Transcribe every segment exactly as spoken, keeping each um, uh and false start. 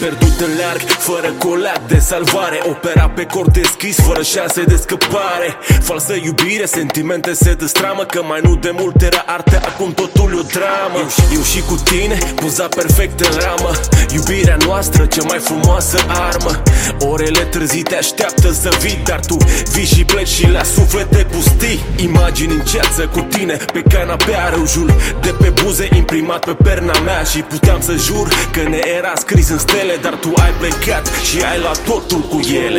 pierdut în larg, fără colac de salvare. Opera pe cor deschis, fără șanse de scăpare. Falsă iubire, sentimente se destramă, că mai nu de mult era artă, acum totul e o dramă. Eu, eu și cu tine, poza perfect în ramă. Iubirea noastră, cea mai frumoasă armă. Orele târzii te așteaptă să vii, dar tu vii și pleci și la suflete pustii. Imagini în ceață cu tine, pe canapea, rujul de pe buze imprimat pe perna mea. Și puteam să jur că ne era scris în stele, dar tu ai plecat și ai luat totul cu ele.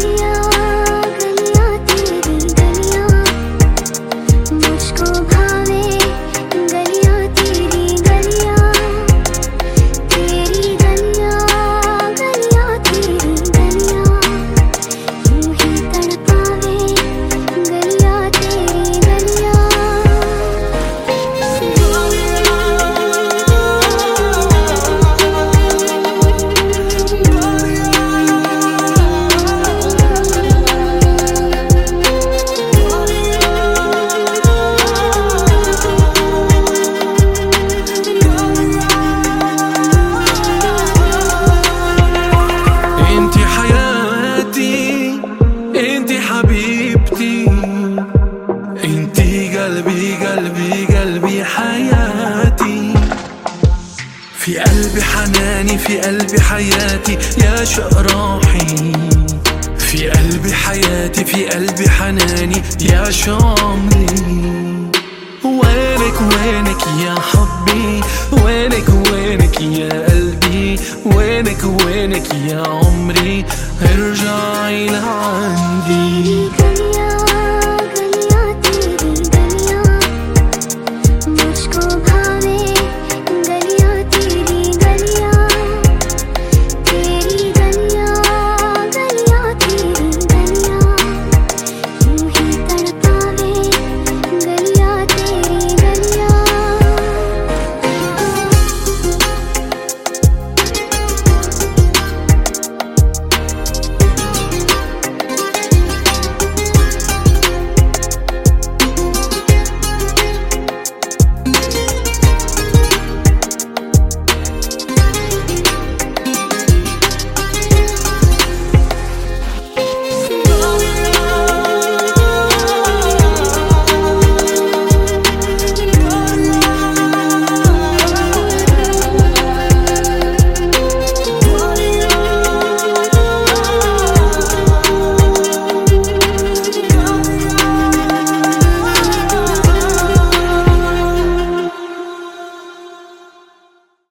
قلبي قلبي قلبي حياتي، في قلبي حناني، في قلبي حياتي يا شقراحي، في قلبي حياتي، في قلبي حناني يا شامري. وينك وينك يا حبي، وينك وينك يا قلبي، وينك وينك يا عمري، ارجعي لعندي.